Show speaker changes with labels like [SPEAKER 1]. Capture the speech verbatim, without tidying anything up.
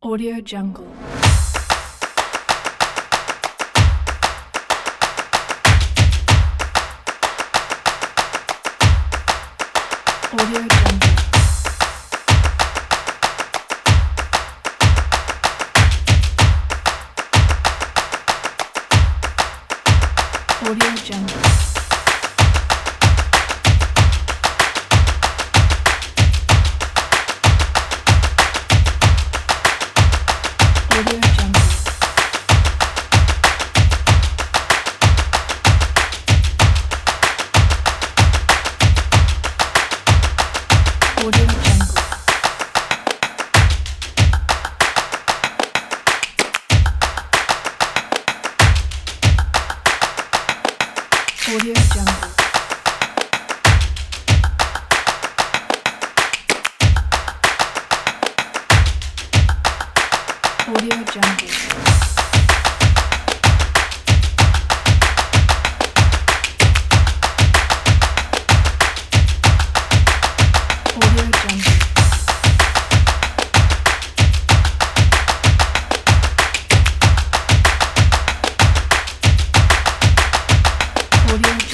[SPEAKER 1] Audio Jungle. Audio Jungle. Audio Jungle. Audio Jungle. Audio Jungle. Audio Jungle. Audio Jungle. Audio Jungle. Audio Jungle.